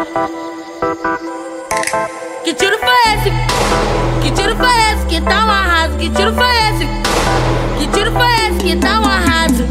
Que tiro foi esse? Que tiro foi esse que tá um arraso? Que tiro foi esse? Que tiro foi esse que tá um arraso?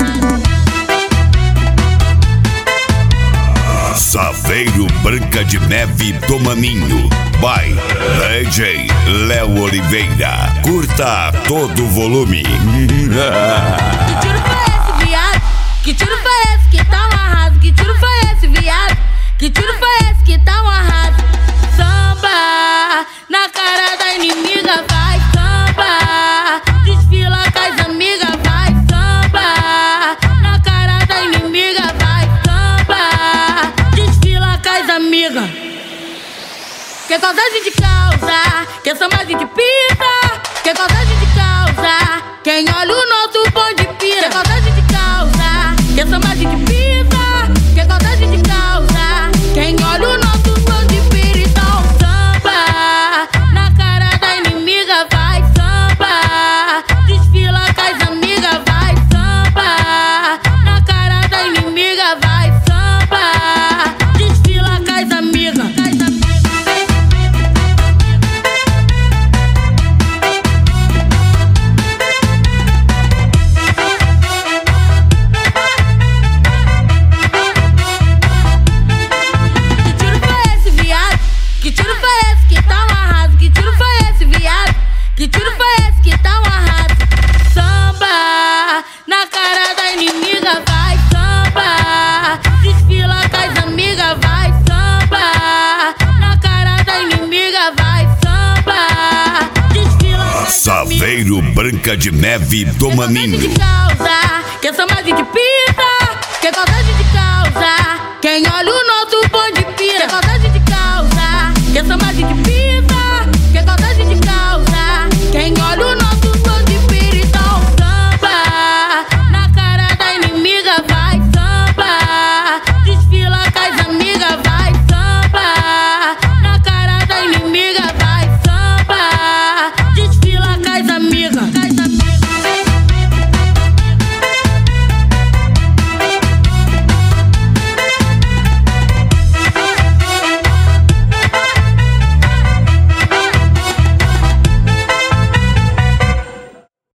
Saveiro Branca de Neve do Maninho. By DJ Léo Oliveira. Curta a todo volume. Que tiro foi esse, viado? Que tiro foi esse que tá um arraso? Que tiro foi esse, viado? Que tiro foi esse que tá um arraso? Samba na cara da inimiga, vai samba. Desfila com as amigas, vai samba. Na cara da inimiga, vai samba. Desfila com as amigas. Que causa a gente causa, que samba a gente pisa. Que causa a gente causa, quem olha o nosso bonde pira. Que causa a gente causa, que samba a gente pisa. Que causa a gente causa, quem olha o nosso bonde pira. Então samba na cara da inimiga, vai samba. Desfila com as amigas, vai samba. Na cara da inimiga, vai samba. Desfila com as amigas. Que tiro foi esse que tá um arraso? Que tiro foi esse, viado? Que tiro foi esse que tá um arraso? Samba na cara da inimiga, vai samba. Desfila com as amigas, vai samba. Na cara da inimiga, vai samba. Desfila com as Saveiro Branca de Neve do Maninho. Que samba a gente pisa, que causa a gente causa, quem olha o nosso bonde